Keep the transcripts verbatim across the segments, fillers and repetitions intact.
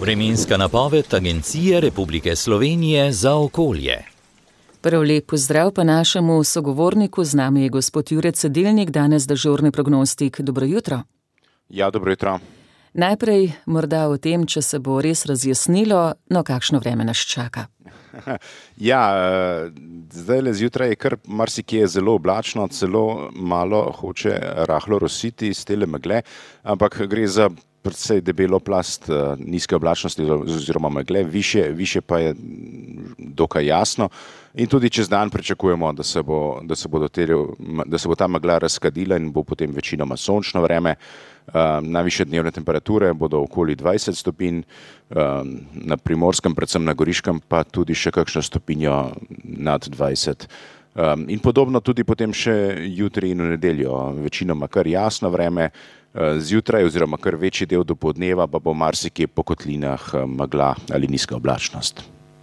Vremenska napoved Agencije Republike Slovenije za okolje. Prav lep pozdrav pa našemu sogovorniku, z nami je gospod Jure Cedilnik, danes dežurni prognostik. Dobro jutro. Ja, dobro jutro. Najprej morda o tem, če se bo res razjasnilo, no kakšno vreme nas čaka. Ja, zdaj le zjutraj je kar marsikje zelo oblačno, celo malo hoče rahlo rositi iz tele megle, ampak gre za predvsej debelo plast nizke oblačnosti oziroma megle, više, više pa je dokaj jasno in tudi čez dan pričakujemo, da se bo, da se bo, doteril, da se bo ta megla razkadila in bo potem večinoma sončno vreme. Najvišje dnevne temperature bodo okoli dvajset stopinj, na Primorskem, predvsem na Goriškem, pa tudi še kakšno stopinjo nad dvajset. In podobno tudi potem še jutri in v nedeljo, večinoma kar jasno vreme, zjutraj oziroma kar večji del dopoldneva pa bo marsikje po kotlinah megla ali nizka oblačnost.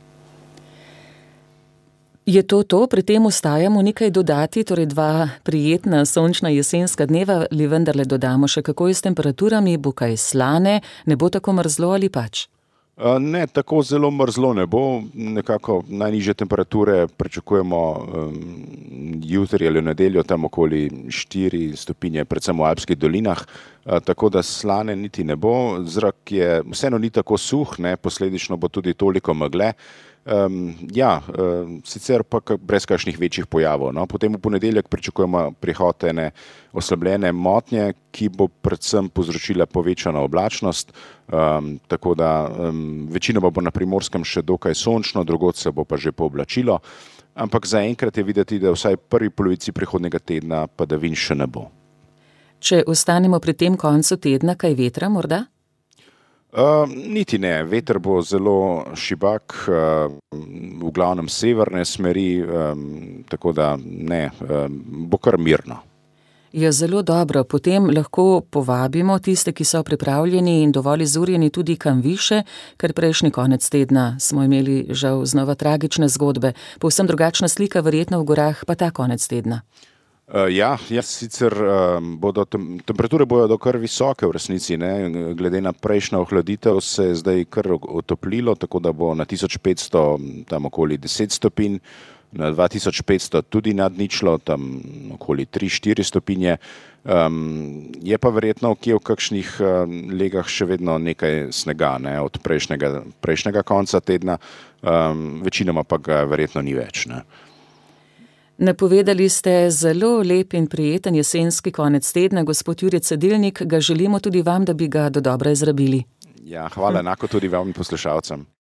Je to to, pri tem ostajamo nekaj dodati, torej dva prijetna sončna jesenska dneva, ali vendarle dodamo še kako je s temperaturami, bo kaj slane, ne bo tako mrzlo ali pač? Ne, tako zelo mrzlo ne bo, nekako najnižje temperature pričakujemo um, jutri ali v nedeljo tam okoli štiri stopinje, predvsem v Alpskih dolinah, uh, tako da slane niti ne bo, zrak je vseeno ni tako suh, ne, posledično bo tudi toliko megle. Um, ja, um, sicer pa brez kakšnih večjih pojavov. No. Potem v ponedeljek pričakujemo prihod ene oslabljene motnje, ki bo predvsem povzročila povečano oblačnost, um, tako da um, večinoma bo na Primorskem še dokaj sončno, drugod se bo pa že pooblačilo, ampak zaenkrat je videti, da vsaj prvi polovici prihodnega tedna padavin še ne bo. Če ostanemo pri tem koncu tedna, kaj vetra morda? Uh, niti ne, veter bo zelo šibak, uh, v glavnem severne smeri, um, tako da ne, um, bo kar mirno. Ja, zelo dobro, potem lahko povabimo tiste, ki so pripravljeni in dovolj izurjeni tudi kam više, ker prejšnji konec tedna smo imeli žal znova tragične zgodbe, povsem drugačna slika verjetno v gorah pa ta konec tedna. Uh, ja, ja, sicer um, bodo tem, temperature bodo kar visoke v resnici, ne? Glede na prejšnjo ohladitev se je zdaj kar otoplilo, tako da bo na tisoč petsto tam okoli deset stopinj, na dva tisoč petsto tudi nad ničlo, tam okoli tri štiri stopinje. Um, je pa verjetno kje v kakšnih uh, legah še vedno nekaj snega, ne? Od prejšnjega, prejšnjega konca tedna, um, večinoma pa ga verjetno ni več, ne? Napovedali ste zelo lep in prijeten jesenski konec tedna, gospod Jure Cedilnik, ga želimo tudi vam, da bi ga dodobra izrabili. Ja, hvala enako tudi vam in poslušalcem.